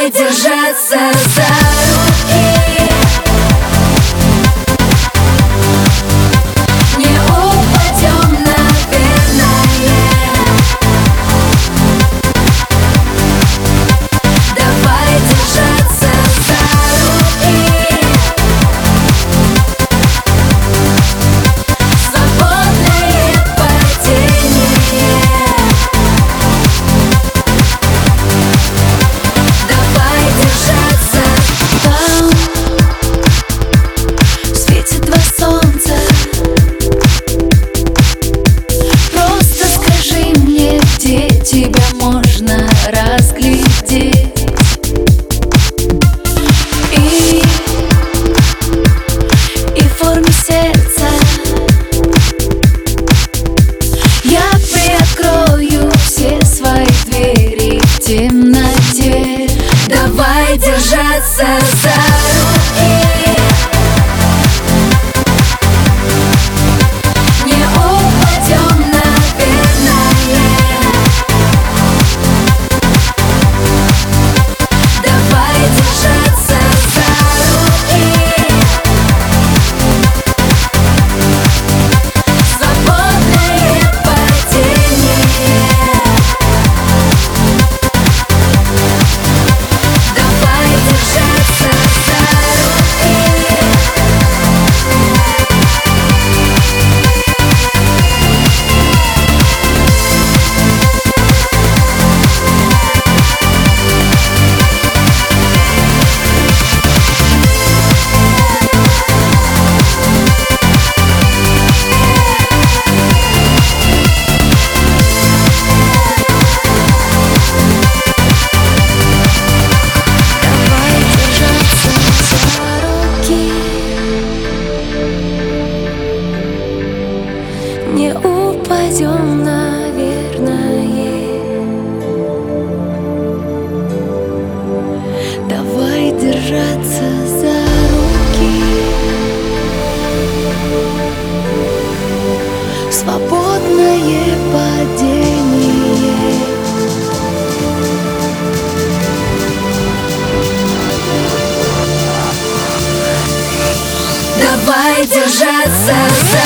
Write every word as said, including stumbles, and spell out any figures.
Давай держаться за руки, не упадем, наверное. Давай держаться за руки, свободное падение. Давай держаться. Там светит два солнца. Просто скажи мне, где тебя можно разглядеть. И, и в форме сердца я приоткрою все свои двери в темноте. Давай держаться за руки, не упадем, наверное. Давай держаться за руки, свободное падение. Давай держаться за руки. Давай держаться за руки, не упадем, наверное. Давай держаться за руки, свободное падение. Давай держаться за